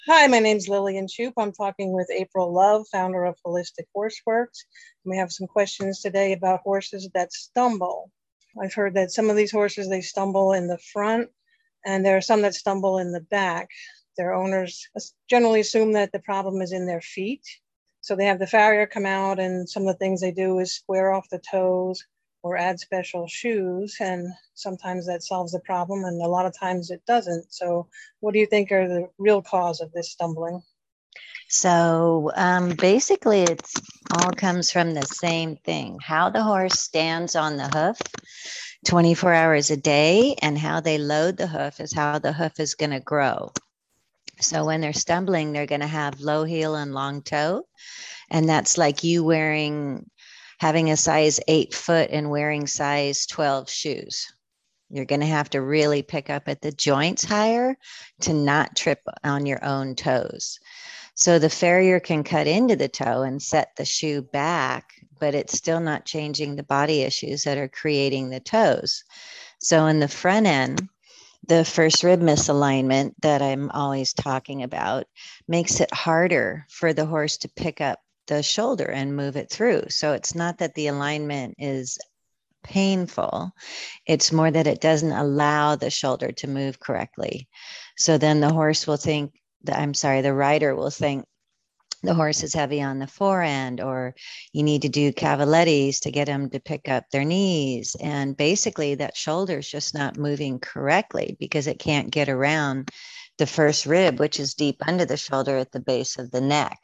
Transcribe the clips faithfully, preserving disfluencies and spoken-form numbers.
Hi, my name's Lillian Shoup. I'm talking with April Love, founder of Holistic Horseworks. We have some questions today about horses that stumble. I've heard that some of these horses, they stumble in the front, and there are some that stumble in the back. Their owners generally assume that the problem is in their feet. So they have the farrier come out, and some of the things they do is square off the toes or add special shoes. And sometimes that solves the problem, and a lot of times it doesn't. So what do you think are the real cause of this stumbling? So um, basically, it's all comes from the same thing: how the horse stands on the hoof twenty-four hours a day, and how they load the hoof is how the hoof is going to grow. So when they're stumbling, they're going to have low heel and long toe, and that's like you wearing having a size eight foot and wearing size twelve shoes. You're going to have to really pick up at the joints higher to not trip on your own toes. So the farrier can cut into the toe and set the shoe back, but it's still not changing the body issues that are creating the toes. So in the front end, the first rib misalignment that I'm always talking about makes it harder for the horse to pick up the shoulder and move it through. So it's not that the alignment is painful. It's more that it doesn't allow the shoulder to move correctly. So then the horse will think, that, I'm sorry, the rider will think the horse is heavy on the forend, or you need to do cavalettes to get them to pick up their knees. And basically, that shoulder is just not moving correctly because it can't get around the first rib, which is deep under the shoulder at the base of the neck.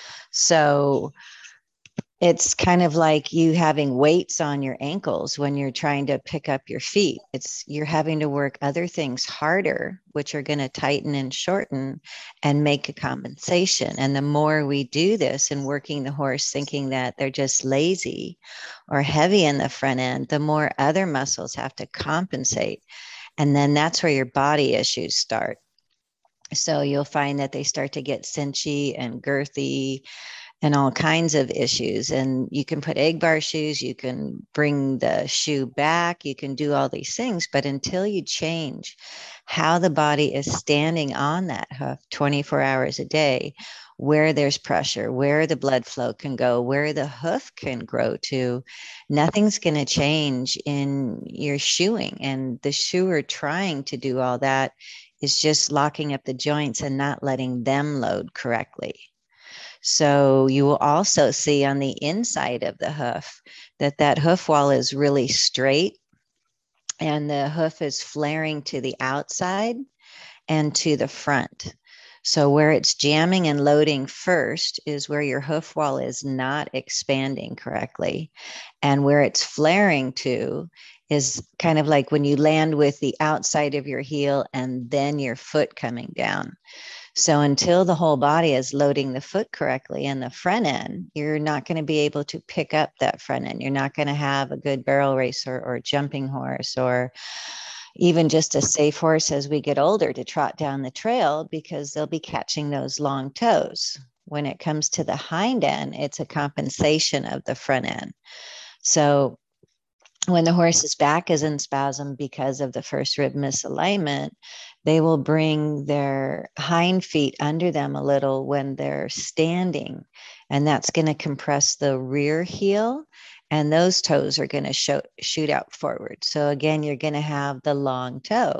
So it's kind of like you having weights on your ankles when you're trying to pick up your feet. It's you're having to work other things harder, which are going to tighten and shorten and make a compensation. And the more we do this and working the horse thinking that they're just lazy or heavy in the front end, the more other muscles have to compensate. And then that's where your body issues start. So you'll find that they start to get cinchy and girthy and all kinds of issues. And you can put egg bar shoes, you can bring the shoe back, you can do all these things. But until you change how the body is standing on that hoof twenty-four hours a day, where there's pressure, where the blood flow can go, where the hoof can grow to, nothing's going to change in your shoeing. And the shoer trying to do all that is just locking up the joints and not letting them load correctly. So you will also see on the inside of the hoof that that hoof wall is really straight and the hoof is flaring to the outside and to the front. So where it's jamming and loading first is where your hoof wall is not expanding correctly. And where it's flaring to is kind of like when you land with the outside of your heel and then your foot coming down. So until the whole body is loading the foot correctly in the front end, you're not going to be able to pick up that front end. You're not going to have a good barrel racer or jumping horse or even just a safe horse as we get older to trot down the trail because they'll be catching those long toes. When it comes to the hind end, it's a compensation of the front end. So when the horse's back is in spasm because of the first rib misalignment, they will bring their hind feet under them a little when they're standing. And that's going to compress the rear heel. And those toes are going to show, shoot out forward. So again, you're going to have the long toe.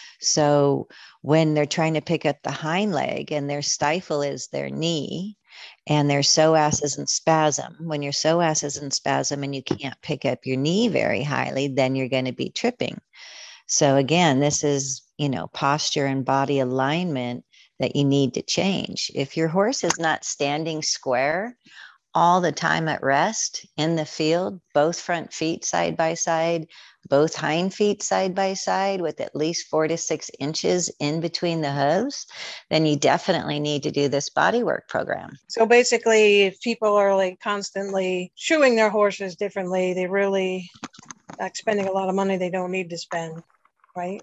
So when they're trying to pick up the hind leg and their stifle is their knee, and their psoas is in spasm. When your psoas is in spasm and you can't pick up your knee very highly, then you're going to be tripping. So again, this is, you know, posture and body alignment that you need to change. If your horse is not standing square all the time at rest in the field, both front feet side by side, both hind feet side by side with at least four to six inches in between the hooves, then you definitely need to do this body work program. So basically, if people are like constantly shoeing their horses differently, they really like spending a lot of money they don't need to spend, right?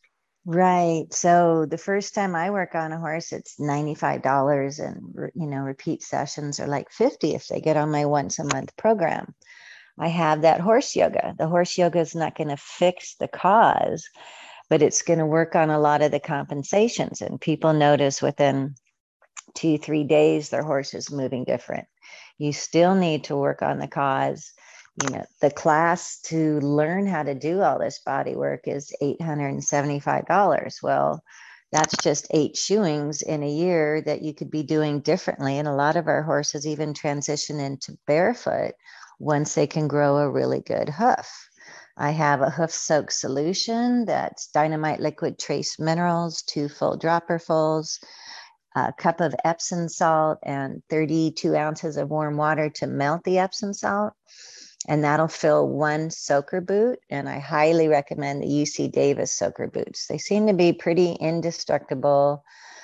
Right. So the first time I work on a horse, it's ninety-five dollars and, you know, repeat sessions are like fifty if they get on my once a month program. I have that horse yoga. The horse yoga is not going to fix the cause, but it's going to work on a lot of the compensations. And people notice within two, three days, their horse is moving different. You still need to work on the cause. You know, the class to learn how to do all this body work is eight hundred seventy-five dollars. Well, that's just eight shoeings in a year that you could be doing differently. And a lot of our horses even transition into barefoot once they can grow a really good hoof. I have a hoof soak solution that's Dynamite liquid trace minerals, two full dropperfuls, a cup of Epsom salt, and thirty-two ounces of warm water to melt the Epsom salt. And that'll fill one soaker boot. And I highly recommend the U C Davis soaker boots. They seem to be pretty indestructible,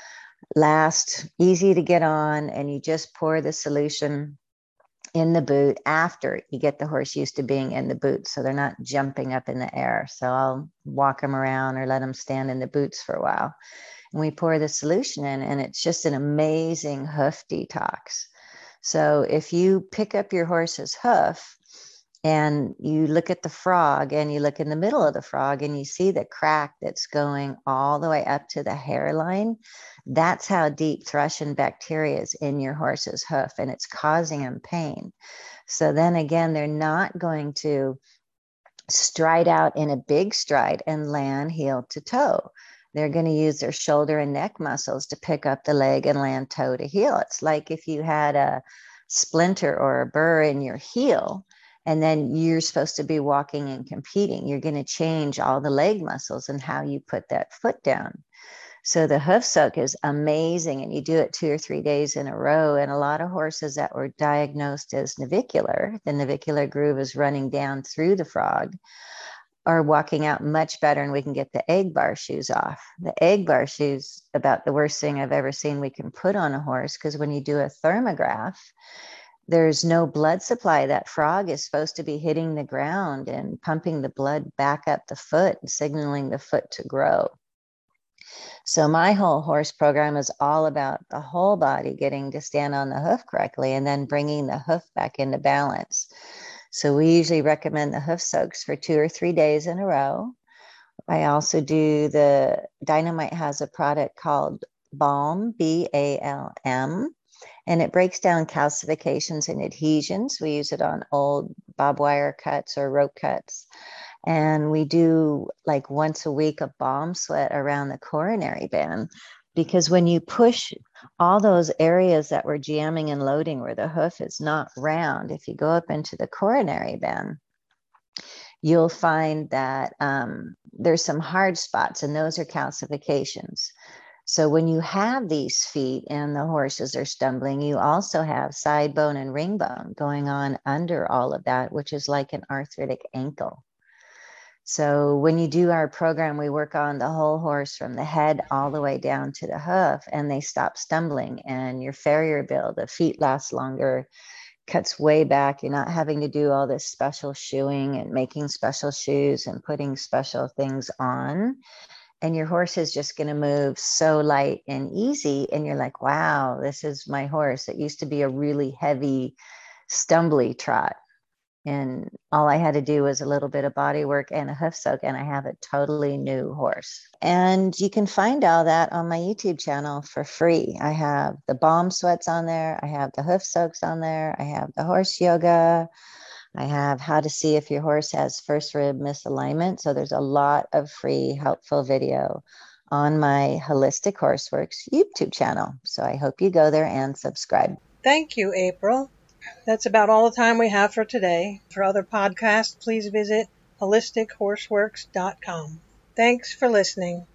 last, easy to get on, and you just pour the solution in the boot after you get the horse used to being in the boot, so they're not jumping up in the air. So I'll walk them around or let them stand in the boots for a while. And we pour the solution in, and it's just an amazing hoof detox. So if you pick up your horse's hoof and you look at the frog and you look in the middle of the frog and you see the crack that's going all the way up to the hairline, that's how deep thrush and bacteria is in your horse's hoof, and it's causing them pain. So then again, they're not going to stride out in a big stride and land heel to toe. They're going to use their shoulder and neck muscles to pick up the leg and land toe to heel. It's like if you had a splinter or a burr in your heel, and then you're supposed to be walking and competing. You're going to change all the leg muscles and how you put that foot down. So the hoof soak is amazing, and you do it two or three days in a row. And a lot of horses that were diagnosed as navicular, the navicular groove is running down through the frog, are walking out much better, and we can get the egg bar shoes off. The egg bar shoes, about the worst thing I've ever seen we can put on a horse, because when you do a thermograph, there's no blood supply. That frog is supposed to be hitting the ground and pumping the blood back up the foot and signaling the foot to grow. So my whole horse program is all about the whole body getting to stand on the hoof correctly and then bringing the hoof back into balance. So we usually recommend the hoof soaks for two or three days in a row. I also do the Dynamite has a product called Balm, B A L M. And it breaks down calcifications and adhesions. We use it on old barbed wire cuts or rope cuts. And we do like once a week a balm sweat around the coronary band, because when you push all those areas that were jamming and loading where the hoof is not round, if you go up into the coronary band, you'll find that um, there's some hard spots, and those are calcifications. So when you have these feet and the horses are stumbling, you also have side bone and ring bone going on under all of that, which is like an arthritic ankle. So when you do our program, we work on the whole horse from the head all the way down to the hoof, and they stop stumbling, and your farrier bill, the feet last longer, cuts way back. You're not having to do all this special shoeing and making special shoes and putting special things on. And your horse is just going to move so light and easy. And you're like, wow, this is my horse. It used to be a really heavy, stumbly trot. And all I had to do was a little bit of body work and a hoof soak, and I have a totally new horse. And you can find all that on my YouTube channel for free. I have the balm sweats on there. I have the hoof soaks on there. I have the horse yoga. I have how to see if your horse has first rib misalignment. So there's a lot of free, helpful video on my Holistic Horseworks YouTube channel. So I hope you go there and subscribe. Thank you, April. That's about all the time we have for today. For other podcasts, please visit holistic horseworks dot com. Thanks for listening.